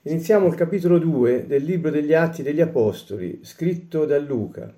Iniziamo il capitolo 2 del libro degli Atti degli Apostoli, scritto da Luca.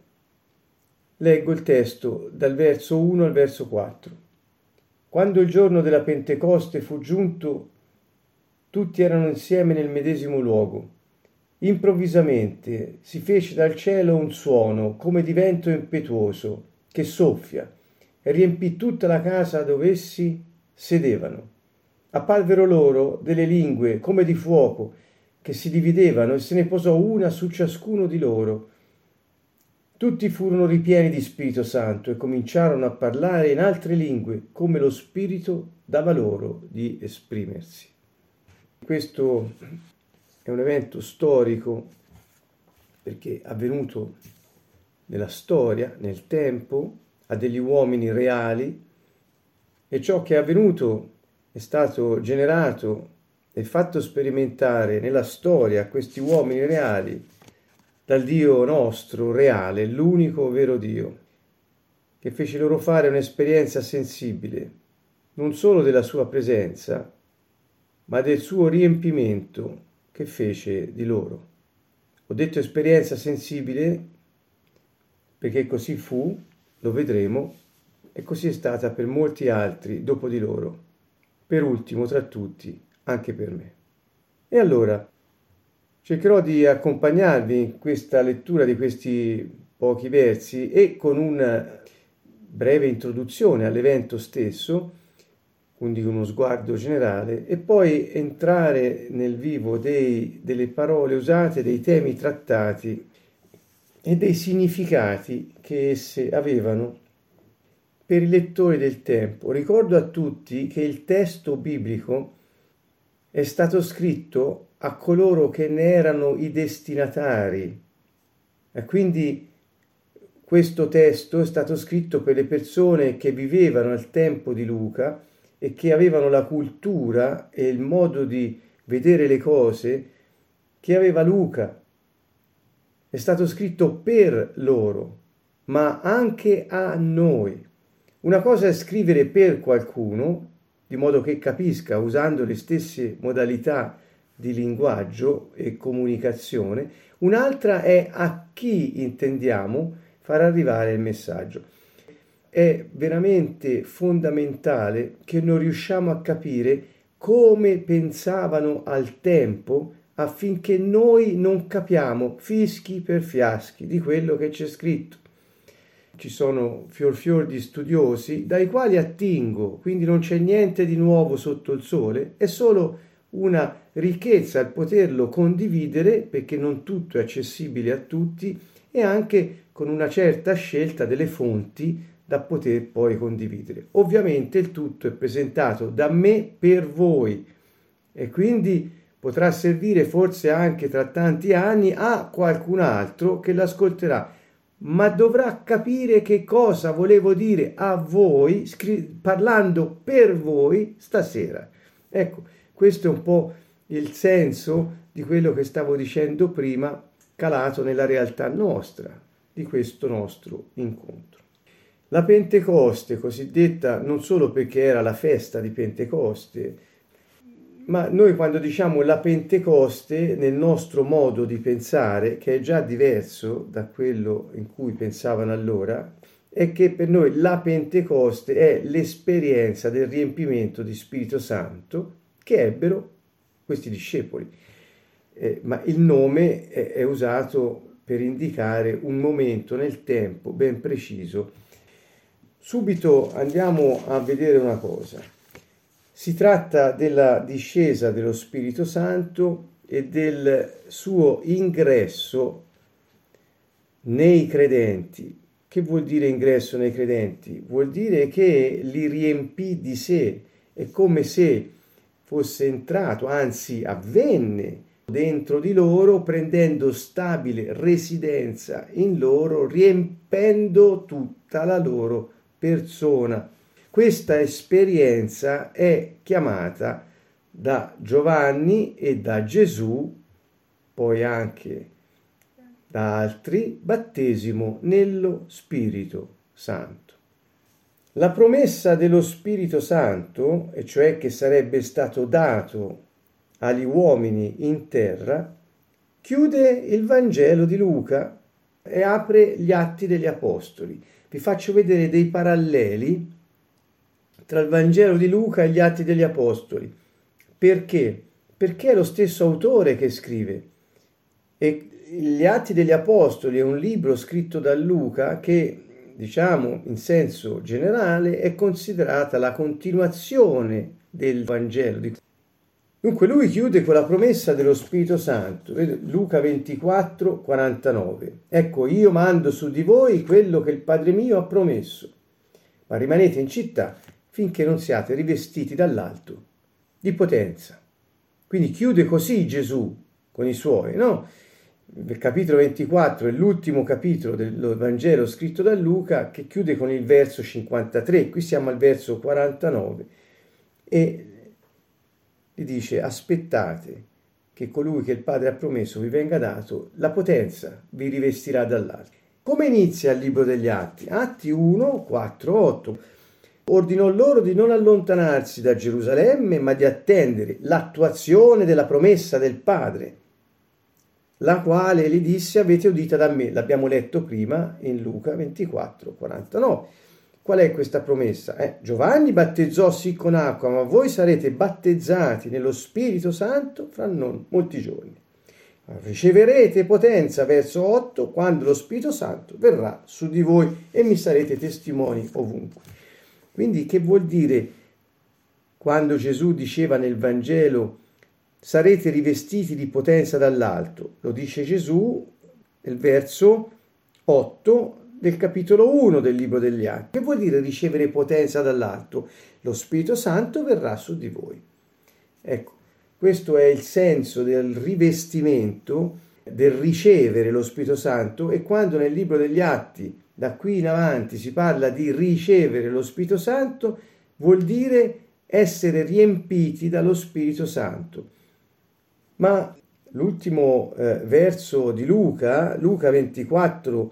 Leggo il testo dal verso 1 al verso 4. Quando il giorno della Pentecoste fu giunto, tutti erano insieme nel medesimo luogo. Improvvisamente si fece dal cielo un suono come di vento impetuoso che soffia e riempì tutta la casa dove essi sedevano. Apparvero loro delle lingue come di fuoco che si dividevano e se ne posò una su ciascuno di loro. Tutti furono ripieni di Spirito Santo e cominciarono a parlare in altre lingue come lo Spirito dava loro di esprimersi. Questo è un evento storico perché è avvenuto nella storia, nel tempo, a degli uomini reali, e ciò che è avvenuto è stato generato e fatto sperimentare nella storia a questi uomini reali dal Dio nostro reale, l'unico vero Dio, che fece loro fare un'esperienza sensibile non solo della sua presenza, ma del suo riempimento che fece di loro. Ho detto esperienza sensibile perché così fu, lo vedremo, e così è stata per molti altri dopo di loro, per ultimo tra tutti anche per me. E allora cercherò di accompagnarvi in questa lettura di questi pochi versi e con una breve introduzione all'evento stesso, quindi uno sguardo generale, e poi entrare nel vivo delle parole usate, dei temi trattati e dei significati che esse avevano per i lettori del tempo. Ricordo a tutti che il testo biblico è stato scritto a coloro che ne erano i destinatari, e quindi questo testo è stato scritto per le persone che vivevano al tempo di Luca e che avevano la cultura e il modo di vedere le cose che aveva Luca. È stato scritto per loro, ma anche a noi. Una cosa è scrivere per qualcuno, di modo che capisca usando le stesse modalità di linguaggio e comunicazione, un'altra è a chi intendiamo far arrivare il messaggio. È veramente fondamentale che non riusciamo a capire come pensavano al tempo affinché noi non capiamo fischi per fiaschi di quello che c'è scritto. Ci sono fior di studiosi dai quali attingo, quindi non c'è niente di nuovo sotto il sole, è solo una ricchezza il poterlo condividere perché non tutto è accessibile a tutti e anche con una certa scelta delle fonti da poter poi condividere. Ovviamente il tutto è presentato da me per voi e quindi potrà servire forse anche tra tanti anni a qualcun altro che l'ascolterà, ma dovrà capire che cosa volevo dire a voi parlando per voi stasera. Ecco, questo è un po' il senso di quello che stavo dicendo prima, calato nella realtà nostra, di questo nostro incontro. La Pentecoste, cosiddetta non solo perché era la festa di Pentecoste, ma noi quando diciamo la Pentecoste, nel nostro modo di pensare, che è già diverso da quello in cui pensavano allora, è che per noi la Pentecoste è l'esperienza del riempimento di Spirito Santo che ebbero questi discepoli. Ma il nome è usato per indicare un momento nel tempo ben preciso. Subito andiamo a vedere una cosa. Si tratta della discesa dello Spirito Santo e del suo ingresso nei credenti. Che vuol dire ingresso nei credenti? Vuol dire che li riempì di sé, è come se fosse entrato, anzi avvenne dentro di loro, prendendo stabile residenza in loro, riempendo tutta la loro persona. Questa esperienza è chiamata da Giovanni e da Gesù, poi anche da altri, battesimo nello Spirito Santo. La promessa dello Spirito Santo, e cioè che sarebbe stato dato agli uomini in terra, chiude il Vangelo di Luca e apre gli Atti degli Apostoli. Vi faccio vedere dei paralleli tra il Vangelo di Luca e gli Atti degli Apostoli. Perché? Perché è lo stesso autore che scrive. E gli Atti degli Apostoli è un libro scritto da Luca che, diciamo in senso generale, è considerata la continuazione del Vangelo. Dunque lui chiude con la promessa dello Spirito Santo, Luca 24, 49. Ecco, io mando su di voi quello che il Padre mio ha promesso, ma rimanete in città finché non siate rivestiti dall'alto di potenza. Quindi chiude così Gesù con i suoi, no? Il capitolo 24 è l'ultimo capitolo del Vangelo scritto da Luca, che chiude con il verso 53, qui siamo al verso 49, e gli dice: aspettate che colui che il Padre ha promesso vi venga dato, la potenza vi rivestirà dall'alto. Come inizia il libro degli Atti? Atti 1, 4, 8. Ordinò loro di non allontanarsi da Gerusalemme, ma di attendere l'attuazione della promessa del Padre, la quale gli disse: avete udita da me. L'abbiamo letto prima in Luca 24, 49. Qual è questa promessa? Giovanni battezzò sì con acqua, ma voi sarete battezzati nello Spirito Santo fra non molti giorni. Riceverete potenza, verso 8, quando lo Spirito Santo verrà su di voi e mi sarete testimoni ovunque. Quindi che vuol dire quando Gesù diceva nel Vangelo sarete rivestiti di potenza dall'alto? Lo dice Gesù nel verso 8 del capitolo 1 del libro degli Atti. Che vuol dire ricevere potenza dall'alto? Lo Spirito Santo verrà su di voi. Ecco, questo è il senso del rivestimento, del ricevere lo Spirito Santo, e quando nel libro degli Atti da qui in avanti si parla di ricevere lo Spirito Santo, vuol dire essere riempiti dallo Spirito Santo. Ma l'ultimo verso di Luca 24,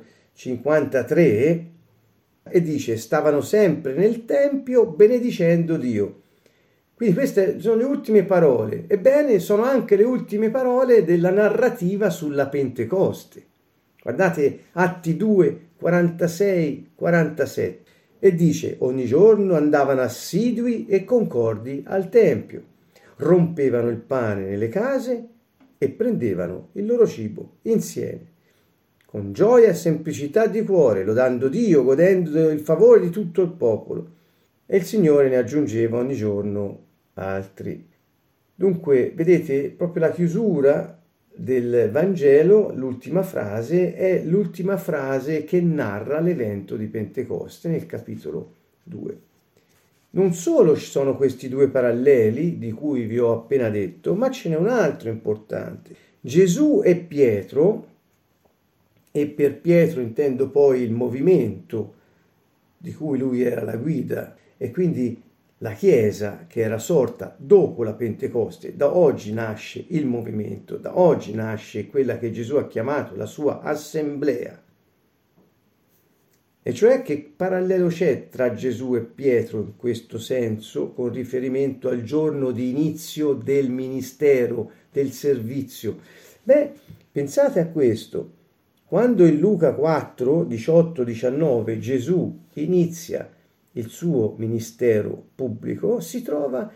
53, e dice: stavano sempre nel Tempio benedicendo Dio. Quindi queste sono le ultime parole. Ebbene, sono anche le ultime parole della narrativa sulla Pentecoste. Guardate Atti 2, 46, 47. E dice: ogni giorno andavano assidui e concordi al Tempio, rompevano il pane nelle case e prendevano il loro cibo insieme, con gioia e semplicità di cuore, lodando Dio, godendo il favore di tutto il popolo. E il Signore ne aggiungeva ogni giorno altri. Dunque, vedete, proprio la chiusura del Vangelo, l'ultima frase, è l'ultima frase che narra l'evento di Pentecoste nel capitolo 2. Non solo ci sono questi due paralleli di cui vi ho appena detto, ma ce n'è un altro importante. Gesù e Pietro, e per Pietro intendo poi il movimento di cui lui era la guida, e quindi la Chiesa che era sorta dopo la Pentecoste. Da oggi nasce il movimento, da oggi nasce quella che Gesù ha chiamato la sua assemblea. E cioè, che parallelo c'è tra Gesù e Pietro in questo senso, con riferimento al giorno di inizio del ministero, del servizio? Beh, pensate a questo. Quando in Luca 4, 18, 19 Gesù inizia il suo ministero pubblico, si trova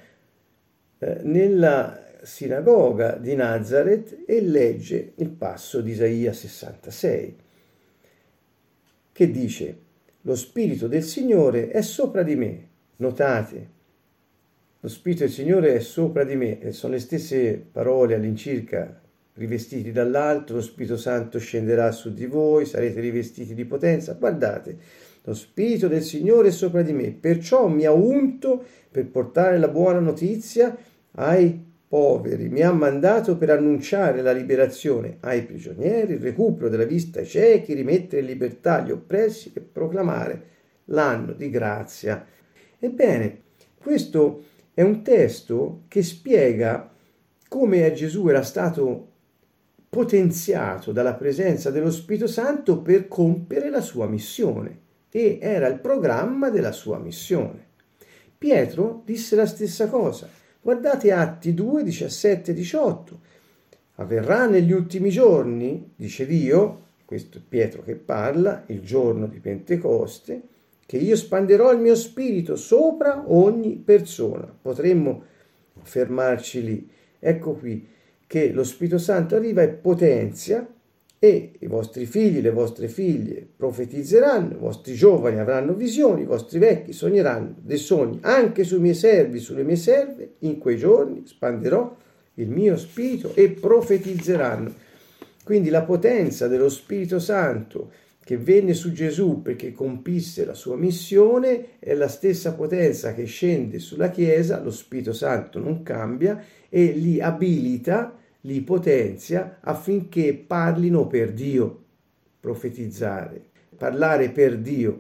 nella sinagoga di Nazareth e legge il passo di Isaia 66, che dice: lo Spirito del Signore è sopra di me. Notate, lo Spirito del Signore è sopra di me, e sono le stesse parole all'incirca: rivestiti dall'alto, lo Spirito Santo scenderà su di voi, sarete rivestiti di potenza. Guardate, lo Spirito del Signore è sopra di me, perciò mi ha unto per portare la buona notizia ai poveri, mi ha mandato per annunciare la liberazione ai prigionieri, il recupero della vista ai ciechi, rimettere in libertà gli oppressi e proclamare l'anno di grazia. Ebbene, questo è un testo che spiega come Gesù era stato potenziato dalla presenza dello Spirito Santo per compiere la sua missione, e era il programma della sua missione. Pietro disse la stessa cosa. Guardate Atti 2, 17, 18. Avverrà negli ultimi giorni, dice Dio, questo è Pietro che parla, il giorno di Pentecoste, che io spanderò il mio spirito sopra ogni persona. Potremmo fermarci lì. Ecco qui che lo Spirito Santo arriva e potenzia, e i vostri figli, le vostre figlie profetizzeranno, i vostri giovani avranno visioni, i vostri vecchi sogneranno dei sogni. Anche sui miei servi, sulle mie serve, in quei giorni spanderò il mio spirito e profetizzeranno. Quindi la potenza dello Spirito Santo che venne su Gesù perché compisse la sua missione è la stessa potenza che scende sulla Chiesa. Lo Spirito Santo non cambia e li abilita, li potenzia affinché parlino per Dio, profetizzare, parlare per Dio.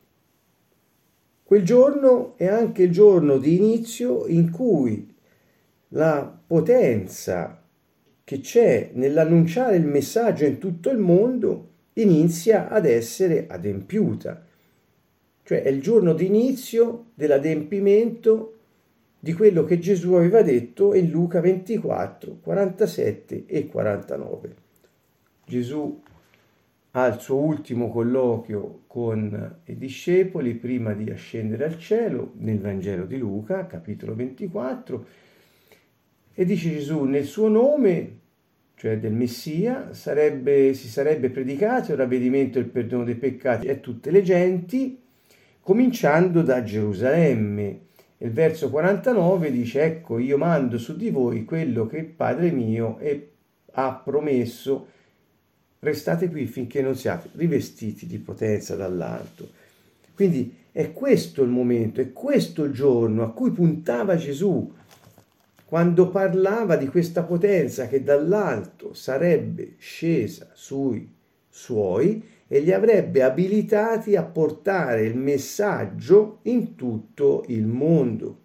Quel giorno è anche il giorno di inizio in cui la potenza che c'è nell'annunciare il messaggio in tutto il mondo inizia ad essere adempiuta. Cioè è il giorno di inizio dell'adempimento di quello che Gesù aveva detto in Luca 24, 47 e 49. Gesù ha il suo ultimo colloquio con i discepoli prima di ascendere al cielo nel Vangelo di Luca, capitolo 24, e dice Gesù: nel suo nome, cioè del Messia, si sarebbe predicato il ravvedimento e il perdono dei peccati a tutte le genti, cominciando da Gerusalemme. Il verso 49 dice: ecco, io mando su di voi quello che il Padre mio ha promesso, restate qui finché non siate rivestiti di potenza dall'alto. Quindi è questo il momento, è questo il giorno a cui puntava Gesù quando parlava di questa potenza che dall'alto sarebbe scesa sui suoi e li avrebbe abilitati a portare il messaggio in tutto il mondo.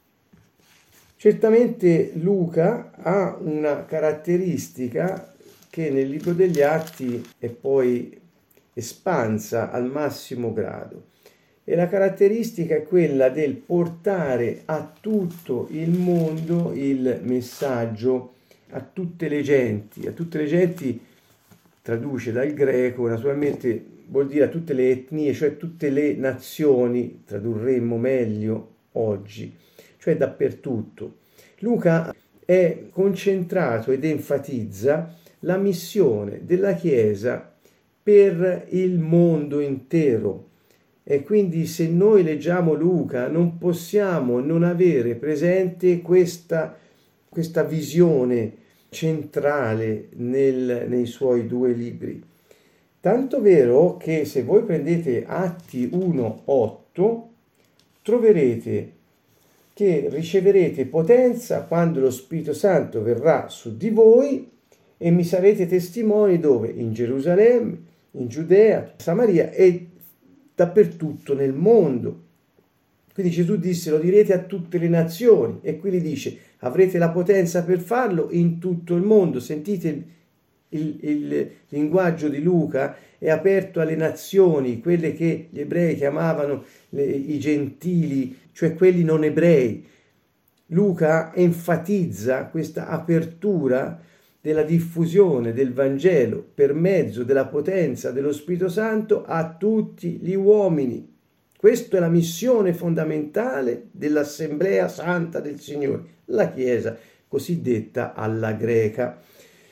Certamente Luca ha una caratteristica che nel libro degli Atti è poi espansa al massimo grado, e la caratteristica è quella del portare a tutto il mondo il messaggio, a tutte le genti traduce dal greco, naturalmente vuol dire a tutte le etnie, cioè tutte le nazioni, tradurremmo meglio oggi, cioè dappertutto. Luca è concentrato ed enfatizza la missione della Chiesa per il mondo intero. E quindi se noi leggiamo Luca non possiamo non avere presente questa visione centrale nei suoi due libri. Tanto vero che se voi prendete Atti 1:8 troverete che riceverete potenza quando lo Spirito Santo verrà su di voi e mi sarete testimoni dove? In Gerusalemme, in Giudea, Samaria e dappertutto nel mondo. Quindi Gesù disse: lo direte a tutte le nazioni, e qui gli dice: avrete la potenza per farlo in tutto il mondo. Sentite il linguaggio di Luca, è aperto alle nazioni, quelle che gli ebrei chiamavano i gentili, cioè quelli non ebrei. Luca enfatizza questa apertura della diffusione del Vangelo per mezzo della potenza dello Spirito Santo a tutti gli uomini. Questa è la missione fondamentale dell'Assemblea Santa del Signore, la Chiesa cosiddetta alla greca.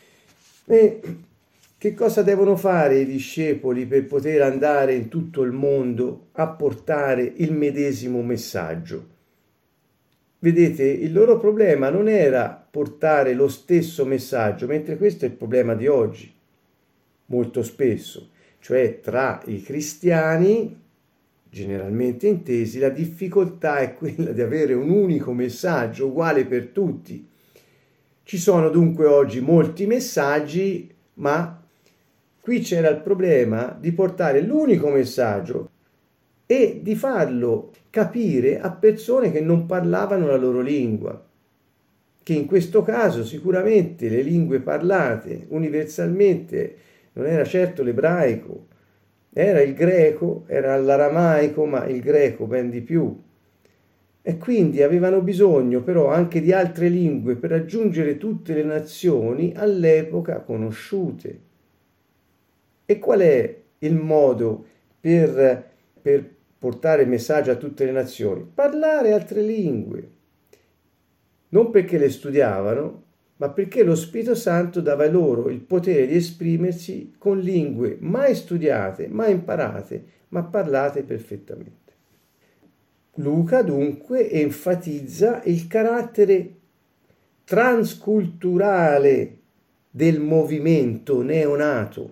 E che cosa devono fare i discepoli per poter andare in tutto il mondo a portare il medesimo messaggio? Vedete, il loro problema non era portare lo stesso messaggio, mentre questo è il problema di oggi, molto spesso, cioè tra i cristiani, generalmente intesi, la difficoltà è quella di avere un unico messaggio uguale per tutti. Ci sono dunque oggi molti messaggi, ma qui c'era il problema di portare l'unico messaggio e di farlo capire a persone che non parlavano la loro lingua, che in questo caso sicuramente le lingue parlate universalmente non era certo l'ebraico, era il greco, era l'aramaico, ma il greco ben di più. e quindi avevano bisogno però anche di altre lingue per raggiungere tutte le nazioni all'epoca conosciute. E qual è il modo per portare il messaggio a tutte le nazioni? Parlare altre lingue. Non perché le studiavano, ma perché lo Spirito Santo dava loro il potere di esprimersi con lingue mai studiate, mai imparate, ma parlate perfettamente. Luca dunque enfatizza il carattere transculturale del movimento neonato.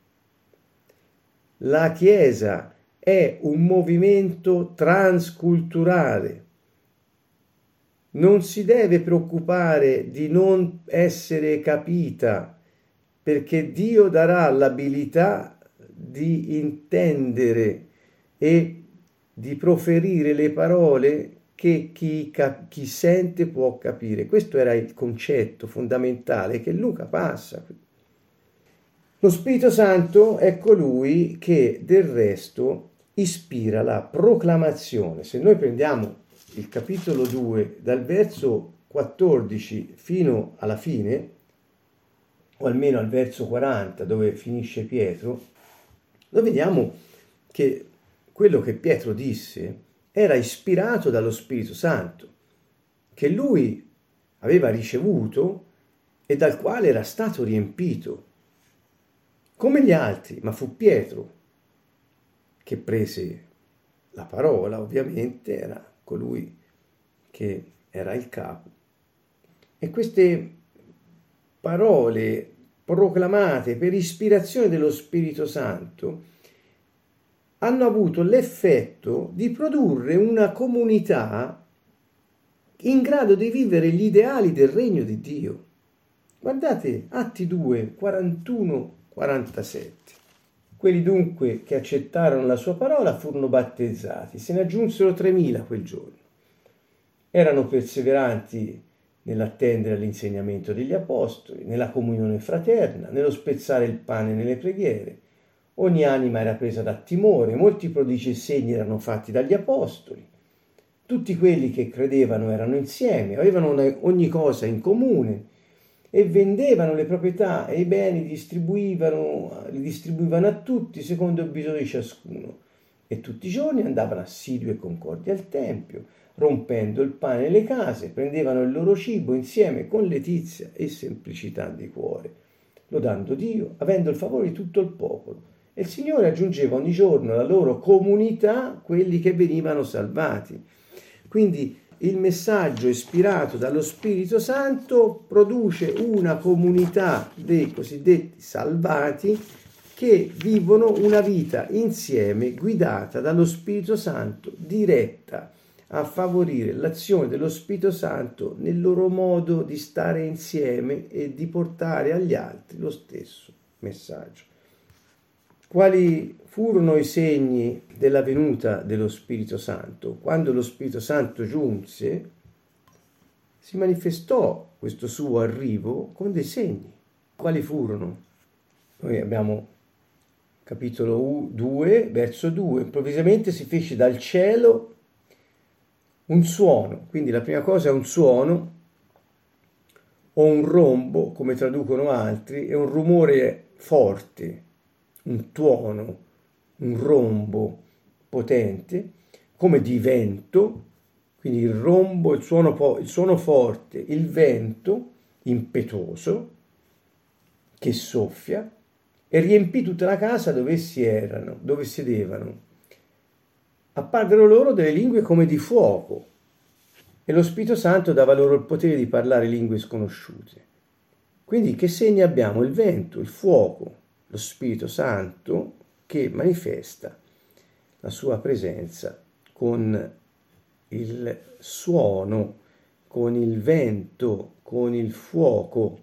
La Chiesa è un movimento transculturale. Non si deve preoccupare di non essere capita, perché Dio darà l'abilità di intendere e di proferire le parole che chi sente può capire. Questo era il concetto fondamentale che Luca passa. Lo Spirito Santo è colui che del resto ispira la proclamazione. Se noi prendiamo il capitolo 2 dal verso 14 fino alla fine, o almeno al verso 40 dove finisce Pietro, noi vediamo che quello che Pietro disse era ispirato dallo Spirito Santo, che lui aveva ricevuto e dal quale era stato riempito, come gli altri, ma fu Pietro che prese la parola, ovviamente, era colui che era il capo. E queste parole proclamate per ispirazione dello Spirito Santo hanno avuto l'effetto di produrre una comunità in grado di vivere gli ideali del regno di Dio. Guardate Atti 2, 41, 47. Quelli dunque che accettarono la sua parola furono battezzati, se ne aggiunsero 3.000 quel giorno. Erano perseveranti nell'attendere all'insegnamento degli apostoli, nella comunione fraterna, nello spezzare il pane nelle preghiere. Ogni anima era presa da timore, molti prodigi e segni erano fatti dagli apostoli. Tutti quelli che credevano erano insieme, avevano ogni cosa in comune e vendevano le proprietà e i beni, li distribuivano a tutti secondo il bisogno di ciascuno. E tutti i giorni andavano assidui e concordi al Tempio, rompendo il pane nelle case, prendevano il loro cibo insieme con letizia e semplicità di cuore, lodando Dio, avendo il favore di tutto il popolo. E il Signore aggiungeva ogni giorno alla loro comunità quelli che venivano salvati. Quindi il messaggio ispirato dallo Spirito Santo produce una comunità dei cosiddetti salvati che vivono una vita insieme guidata dallo Spirito Santo, diretta a favorire l'azione dello Spirito Santo nel loro modo di stare insieme e di portare agli altri lo stesso messaggio. Quali furono i segni della venuta dello Spirito Santo? Quando lo Spirito Santo giunse, si manifestò questo suo arrivo con dei segni. Quali furono? Noi abbiamo capitolo 2, verso 2. Improvvisamente si fece dal cielo un suono, quindi la prima cosa è un suono, o un rombo, come traducono altri, è un rumore forte, un tuono, un rombo potente, come di vento, quindi il rombo, il suono forte, il vento impetuoso che soffia e riempì tutta la casa dove sedevano. Apparvero loro delle lingue come di fuoco e lo Spirito Santo dava loro il potere di parlare lingue sconosciute. Quindi che segni abbiamo? Il vento, il fuoco, lo Spirito Santo che manifesta la sua presenza con il suono, con il vento, con il fuoco.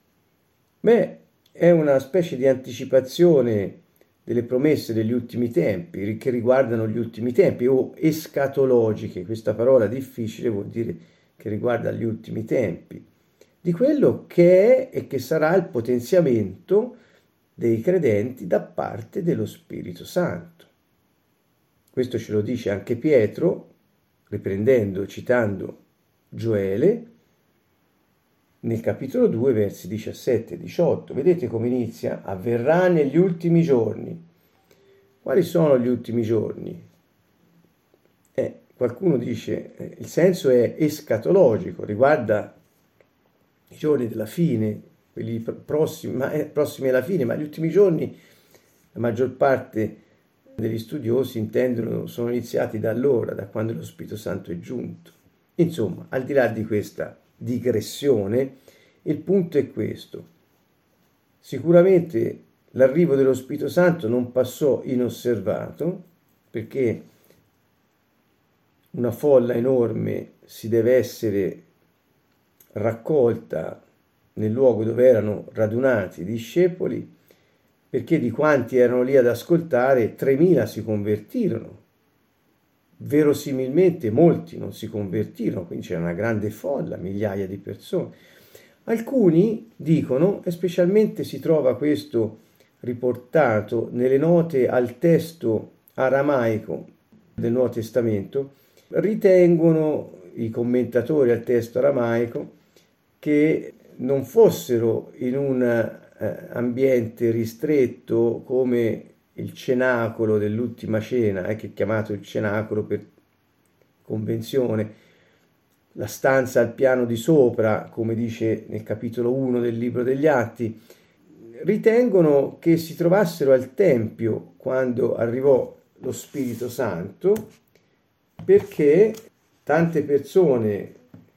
È una specie di anticipazione delle promesse degli ultimi tempi, che riguardano gli ultimi tempi, o escatologiche, questa parola difficile vuol dire che riguarda gli ultimi tempi, di quello che è e che sarà il potenziamento dei credenti da parte dello Spirito Santo. Questo ce lo dice anche Pietro, riprendendo, citando Gioele, nel capitolo 2, versi 17 e 18. Vedete come inizia? Avverrà negli ultimi giorni. Quali sono gli ultimi giorni? Qualcuno dice, il senso è escatologico, riguarda i giorni della fine, quelli prossimi alla fine, ma gli ultimi giorni, la maggior parte degli studiosi intendono, sono iniziati da allora, da quando lo Spirito Santo è giunto. Insomma, al di là di questa digressione, il punto è questo. Sicuramente l'arrivo dello Spirito Santo non passò inosservato, perché una folla enorme si deve essere raccolta nel luogo dove erano radunati i discepoli, perché di quanti erano lì ad ascoltare, 3.000 si convertirono. Verosimilmente molti non si convertirono, quindi c'era una grande folla, migliaia di persone. Alcuni dicono, e specialmente si trova questo riportato nelle note al testo aramaico del Nuovo Testamento, ritengono i commentatori al testo aramaico che non fossero in un ambiente ristretto come il cenacolo dell'ultima cena, che è chiamato il cenacolo per convenzione, la stanza al piano di sopra, come dice nel capitolo 1 del libro degli Atti, ritengono che si trovassero al Tempio quando arrivò lo Spirito Santo, perché tante persone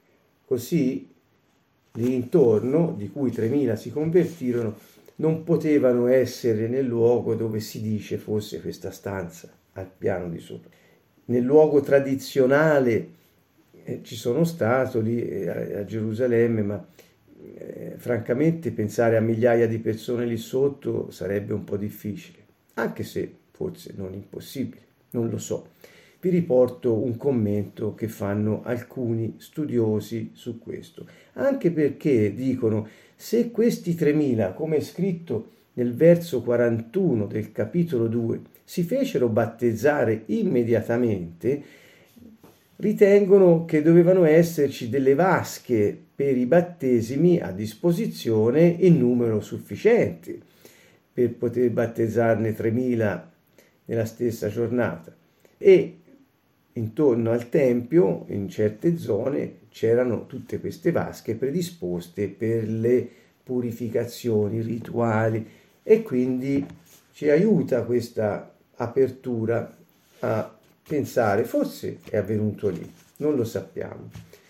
così lì intorno, di cui 3.000 si convertirono, non potevano essere nel luogo dove si dice fosse questa stanza al piano di sopra. Nel luogo tradizionale ci sono stato lì a Gerusalemme, ma francamente pensare a migliaia di persone lì sotto sarebbe un po' difficile, anche se forse non impossibile, non lo so. Vi riporto un commento che fanno alcuni studiosi su questo, anche perché dicono, se questi 3.000, come è scritto nel verso 41 del capitolo 2, si fecero battezzare immediatamente, ritengono che dovevano esserci delle vasche per i battesimi a disposizione in numero sufficiente per poter battezzarne 3.000 nella stessa giornata. E intorno al Tempio, in certe zone, c'erano tutte queste vasche predisposte per le purificazioni rituali, e quindi ci aiuta questa apertura a pensare, forse è avvenuto lì, non lo sappiamo.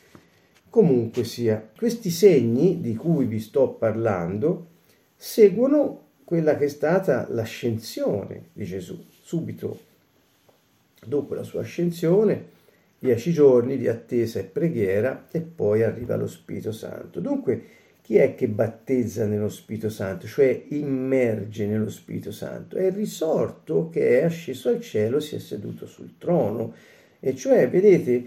Comunque sia, questi segni di cui vi sto parlando seguono quella che è stata l'ascensione di Gesù. Subito dopo la sua ascensione, 10 giorni di attesa e preghiera, e poi arriva lo Spirito Santo. Dunque, chi è che battezza nello Spirito Santo, cioè immerge nello Spirito Santo? È il risorto che è asceso al cielo, si è seduto sul trono. E cioè, vedete,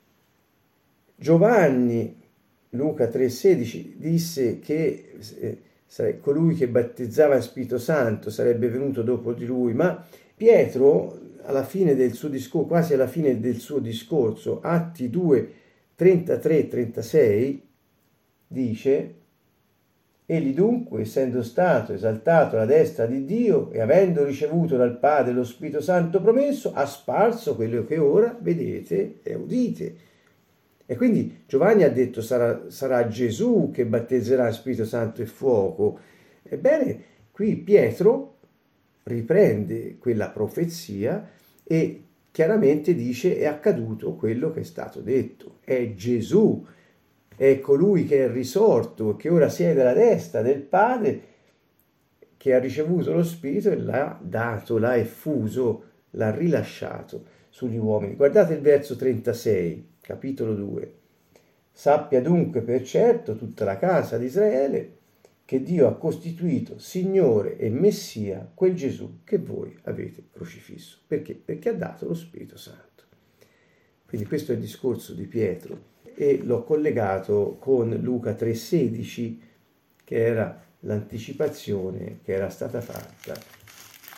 Giovanni, Luca 3,16, disse che colui che battezzava in Spirito Santo sarebbe venuto dopo di lui, ma Pietro, alla fine del suo discorso, quasi alla fine del suo discorso, Atti 2, 33-36, dice: egli dunque, essendo stato esaltato alla destra di Dio e avendo ricevuto dal Padre lo Spirito Santo promesso, ha sparso quello che ora vedete e udite. E quindi Giovanni ha detto sarà Gesù che battezzerà Spirito Santo e fuoco. Ebbene, qui Pietro riprende quella profezia e chiaramente dice è accaduto quello che è stato detto. È Gesù, è colui che è risorto, che ora siede alla destra del Padre, che ha ricevuto lo Spirito e l'ha dato, l'ha effuso, l'ha rilasciato sugli uomini. Guardate il verso 36, capitolo 2. Sappia dunque per certo tutta la casa di Israele che Dio ha costituito Signore e Messia quel Gesù che voi avete crocifisso. Perché? Perché ha dato lo Spirito Santo. Quindi questo è il discorso di Pietro e l'ho collegato con Luca 3,16, che era l'anticipazione che era stata fatta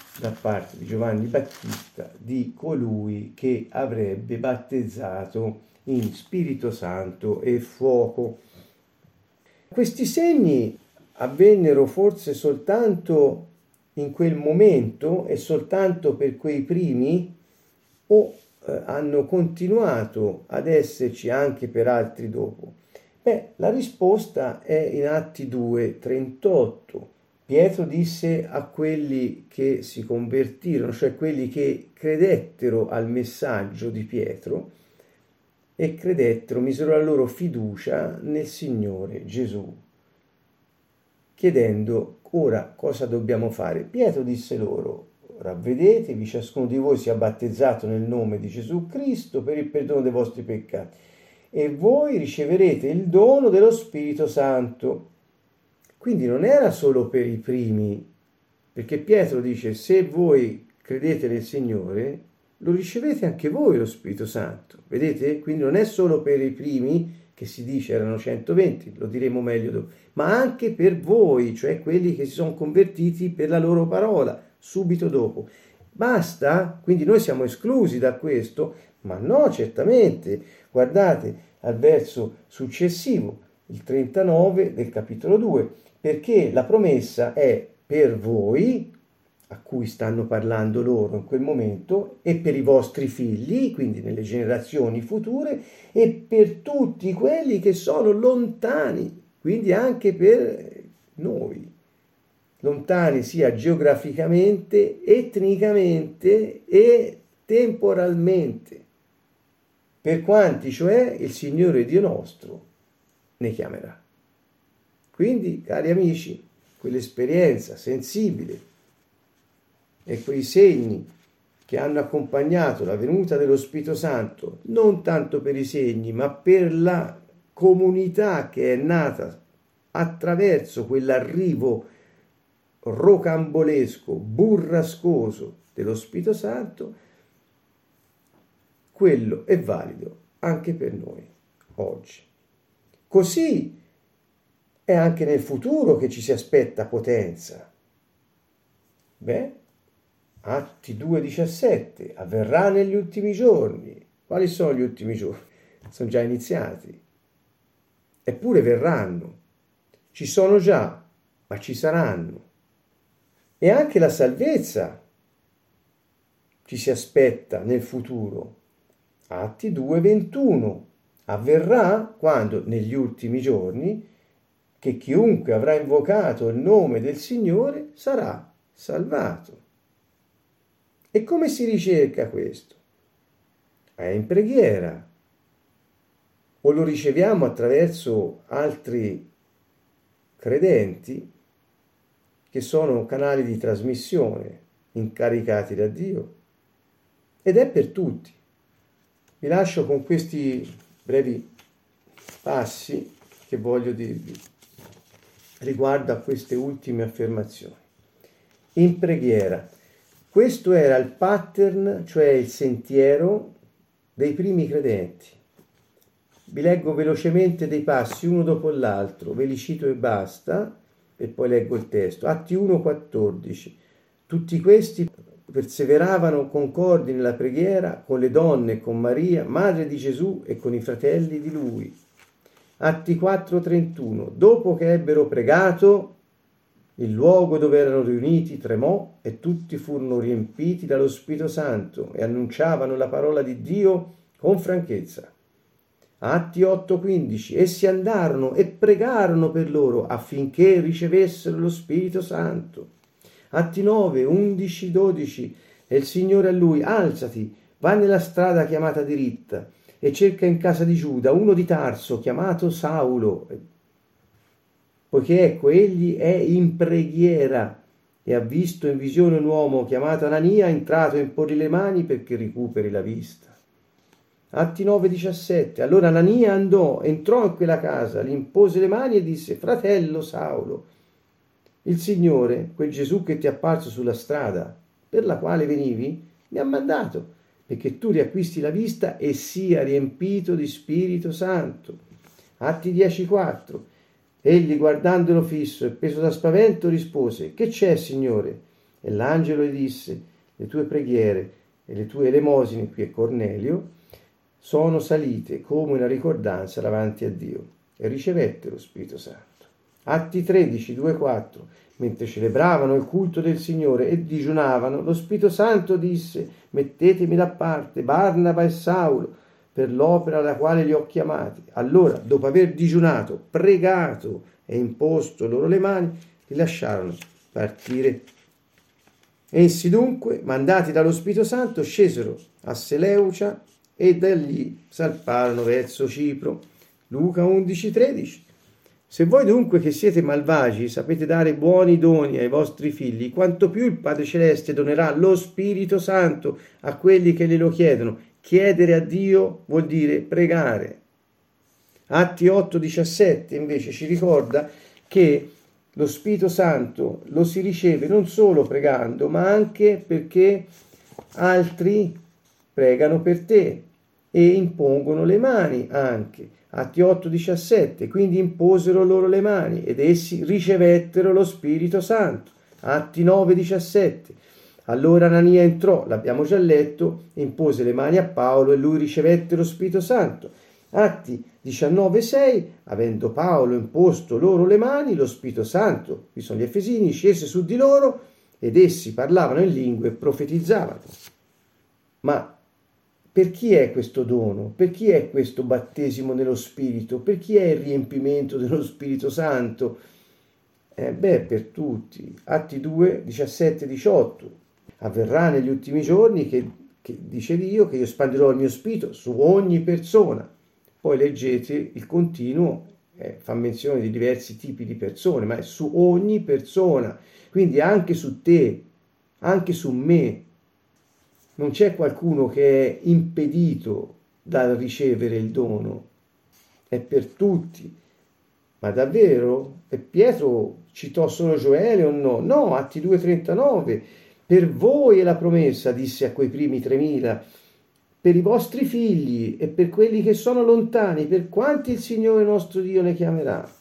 da parte di Giovanni Battista di colui che avrebbe battezzato in Spirito Santo e fuoco. Questi segni avvennero forse soltanto in quel momento e soltanto per quei primi, o hanno continuato ad esserci anche per altri dopo? La risposta è in Atti 2:38. Pietro disse a quelli che si convertirono, cioè quelli che credettero al messaggio di Pietro e credettero, misero la loro fiducia nel Signore Gesù, chiedendo: ora cosa dobbiamo fare? Pietro disse loro: ravvedetevi, ciascuno di voi sia battezzato nel nome di Gesù Cristo per il perdono dei vostri peccati e voi riceverete il dono dello Spirito Santo. Quindi non era solo per i primi, perché Pietro dice: se voi credete nel Signore, lo ricevete anche voi lo Spirito Santo. Vedete? Quindi non è solo per i primi, che si dice erano 120, lo diremo meglio dopo, ma anche per voi, cioè quelli che si sono convertiti per la loro parola, subito dopo. Basta? Quindi noi siamo esclusi da questo? Ma no, certamente. Guardate al verso successivo, il 39 del capitolo 2, perché la promessa è per voi, a cui stanno parlando loro in quel momento, e per i vostri figli, quindi nelle generazioni future, e per tutti quelli che sono lontani, quindi anche per noi, lontani sia geograficamente, etnicamente e temporalmente, per quanti cioè il Signore Dio nostro ne chiamerà. Quindi, cari amici, quell'esperienza sensibile e quei segni che hanno accompagnato la venuta dello Spirito Santo, non tanto per i segni, ma per la comunità che è nata attraverso quell'arrivo rocambolesco, burrascoso dello Spirito Santo, quello è valido anche per noi oggi. Così è anche nel futuro che ci si aspetta potenza. Atti 2:17, avverrà negli ultimi giorni. Quali sono gli ultimi giorni? Sono già iniziati. Eppure verranno. Ci sono già, ma ci saranno. E anche la salvezza ci si aspetta nel futuro. Atti 2:21, avverrà quando negli ultimi giorni che chiunque avrà invocato il nome del Signore sarà salvato. E come si ricerca questo? È in preghiera. O lo riceviamo attraverso altri credenti che sono canali di trasmissione incaricati da Dio. Ed è per tutti. Vi lascio con questi brevi passi che voglio dirvi riguardo a queste ultime affermazioni. In preghiera. Questo era il pattern, cioè il sentiero dei primi credenti. Vi leggo velocemente dei passi uno dopo l'altro, ve li cito e basta, e poi leggo il testo. Atti 1:14. Tutti questi perseveravano concordi nella preghiera con le donne e con Maria, madre di Gesù, e con i fratelli di lui. Atti 4:31. Dopo che ebbero pregato, il luogo dove erano riuniti tremò e tutti furono riempiti dallo Spirito Santo e annunciavano la parola di Dio con franchezza. Atti 8:15. Essi andarono e pregarono per loro affinché ricevessero lo Spirito Santo. Atti 9:11-12. E il Signore a lui: alzati, vai nella strada chiamata diritta e cerca in casa di Giuda uno di Tarso chiamato Saulo, poiché ecco egli è in preghiera e ha visto in visione un uomo chiamato Anania entrato a imporgli le mani perché recuperi la vista. Atti 9:17. Allora Anania entrò in quella casa, gli impose le mani e disse: fratello Saulo, il Signore, quel Gesù che ti è apparso sulla strada per la quale venivi, mi ha mandato perché tu riacquisti la vista e sia riempito di Spirito Santo. Atti 10:4. Egli, guardandolo fisso e preso da spavento, rispose: che c'è, Signore? E l'angelo gli disse: le tue preghiere e le tue elemosine, qui è Cornelio, sono salite come una ricordanza davanti a Dio, e ricevette lo Spirito Santo. Atti 13, 2-4. Mentre celebravano il culto del Signore e digiunavano, lo Spirito Santo disse: mettetemi da parte Barnaba e Saulo per l'opera alla quale li ho chiamati. Allora, dopo aver digiunato, pregato e imposto loro le mani, li lasciarono partire. Essi dunque, mandati dallo Spirito Santo, scesero a Seleucia e da lì salparono verso Cipro. Luca 11:13. Se voi dunque che siete malvagi sapete dare buoni doni ai vostri figli, quanto più il Padre Celeste donerà lo Spirito Santo a quelli che glielo chiedono. Chiedere a Dio vuol dire pregare. Atti 8:17 invece ci ricorda che lo Spirito Santo lo si riceve non solo pregando, ma anche perché altri pregano per te e impongono le mani anche. Atti 8:17, quindi imposero loro le mani ed essi ricevettero lo Spirito Santo. Atti 9:17, allora Anania entrò, l'abbiamo già letto, impose le mani a Paolo e lui ricevette lo Spirito Santo. Atti 19:6, avendo Paolo imposto loro le mani, lo Spirito Santo, qui sono gli Efesini, scese su di loro ed essi parlavano in lingue e profetizzavano. Ma per chi è questo dono? Per chi è questo battesimo nello Spirito? Per chi è il riempimento dello Spirito Santo? Per tutti. Atti 2, 17, 18. Avverrà negli ultimi giorni che dice Dio, che io espanderò il mio Spirito su ogni persona. Poi leggete il continuo, fa menzione di diversi tipi di persone, ma è su ogni persona. Quindi anche su te, anche su me. Non c'è qualcuno che è impedito dal ricevere il dono, è per tutti. Ma davvero? E Pietro citò solo Gioele o no? No, Atti 2,39. Per voi è la promessa, disse a quei primi 3000, per i vostri figli e per quelli che sono lontani, per quanti il Signore nostro Dio ne chiamerà.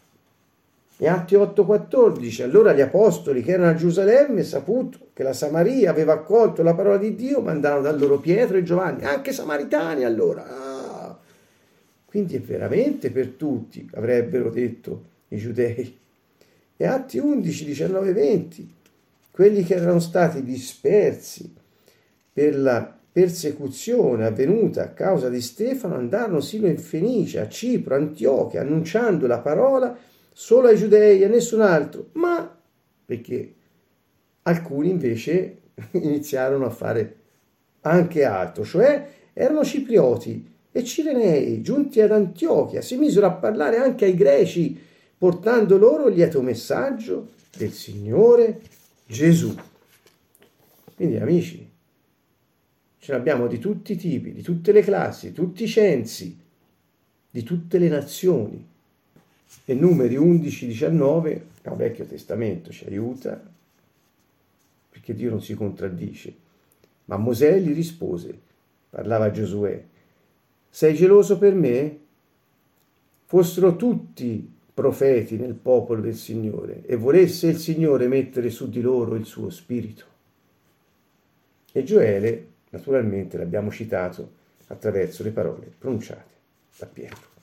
E Atti 8,14, allora gli apostoli che erano a Gerusalemme, saputo che la Samaria aveva accolto la parola di Dio, mandarono da loro Pietro e Giovanni, anche samaritani allora. Quindi è veramente per tutti, avrebbero detto i giudei. E Atti 11, 19, 20, quelli che erano stati dispersi per la persecuzione avvenuta a causa di Stefano andarono sino in Fenicia, a Cipro, Antiochia, annunciando la parola solo ai giudei e a nessun altro, ma perché alcuni invece iniziarono a fare anche altro, cioè erano ciprioti e cirenei giunti ad Antiochia, si misero a parlare anche ai greci, portando loro il lieto messaggio del Signore Gesù. Quindi amici, ce ne abbiamo di tutti i tipi, di tutte le classi, tutti i censi, di tutte le nazioni. E Numeri 11-19, il Vecchio Testamento ci aiuta, perché Dio non si contraddice. Ma Mosè gli rispose, parlava a Giosuè, sei geloso per me? Fossero tutti profeti nel popolo del Signore e volesse il Signore mettere su di loro il suo spirito. E Gioele, naturalmente, l'abbiamo citato attraverso le parole pronunciate da Pietro.